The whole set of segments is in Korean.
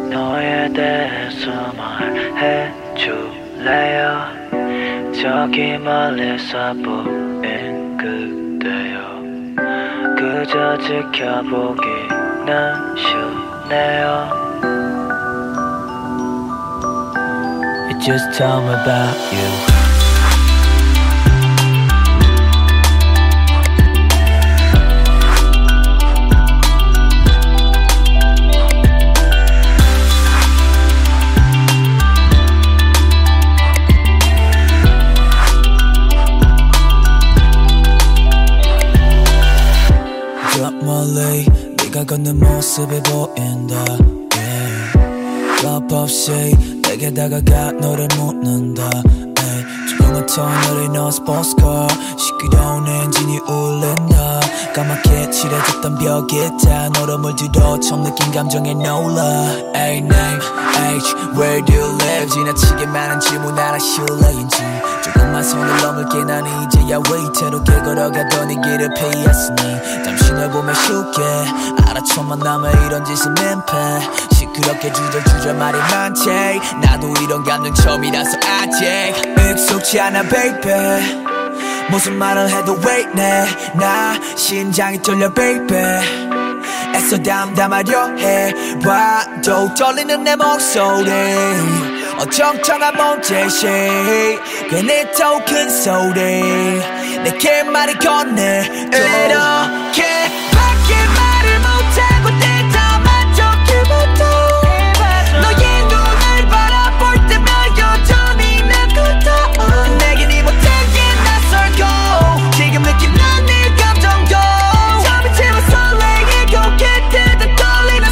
너에 대해서 말해줄래요? 저기 멀리서 보인 그대여 그저 지켜보기는 쉽네요. Just tell me about you. 저 멀리 네가 걷는 모습이 보인다. 겁 없이 내게 다가가 너를 묻는다. 조용한 터널에 넣은 스포츠카 시끄러운 엔진이 울린다. 까맣게 칠해졌던 벽에 다 너로 물들어 처음 느낀 감정에 놀라. A name, age, where do you live? 지나치게 많은 질문 알아 실례인지 조금만 손을 넘을게. 난 이제야 위태롭게 걸어가던 이 길을 피했으니 잠시 널 보면 쉽게 알아. 첫 만남에 이런 짓은 민폐. 시끄럽게 주절주절 말이 많지. 나도 이런 감정 처음이라서 아직 익숙지 않아 baby. 무슨 말을 해도 왜 이래 나 심장이 떨려 baby. 애써 담담하려 해 봐도 떨리는 내 목소리 어정쩡한 몸짓이 괜히 더 큰 소리 내게 말을 건네 이렇게 밖에 말을 못하고 대담한 적기부터 너의 눈을 바라볼 때면 여전히 나거든. 내겐 이 못한 게 낯설고 지금 느낀 난 네 감정도 잠이 채워 설레이고 그때도 떨리는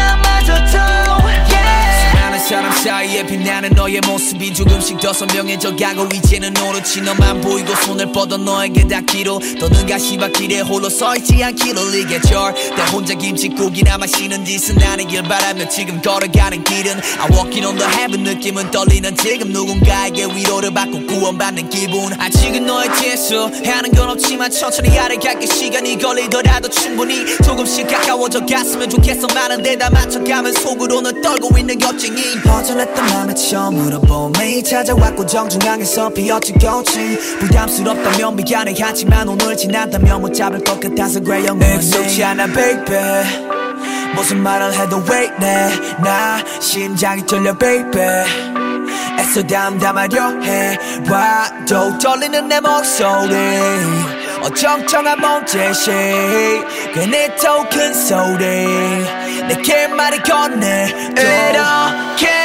순간마저도 수많은 사람 사이에 빛나는 너의 모습이 조금씩 더 선명해져 가고 이제는 오롯이 너만 보이고 손을 뻗어 너에게 닿기로 더는 가시밭길에 홀로 서있지 않기를 이게 절대 혼자 김치국이나 마시는 짓은 아니길 바라며 지금 걸어가는 길은 I walking on the heaven 느낌은 떨리는 지금 누군가에게 위로를 받고 구원받는 기분. 아직은 너의 뒤에서 하는 건 없지만 천천히 아래갈게. 시간이 걸리더라도 충분히 조금씩 가까워져 갔으면 좋겠어. 많은데 다 맞춰가면 속으로는 떨고 있는 겁쟁이. 허전했던 맘에 처음으로 봄이 찾아왔고 정중앙에서 피었지 꽃이 부담스럽다면 미안해 하지만 오늘 지난다면 못 잡을 것 같아서 그래 영원히 익숙지 않아 baby. 무슨 말을 해도 왜 이래 나 심장이 떨려 baby. 애써 담담하려 해 봐도 떨리는 내 목소리 어정쩡한 몸짓이 괜히 더 큰 소리 내게 말을 건네 이렇게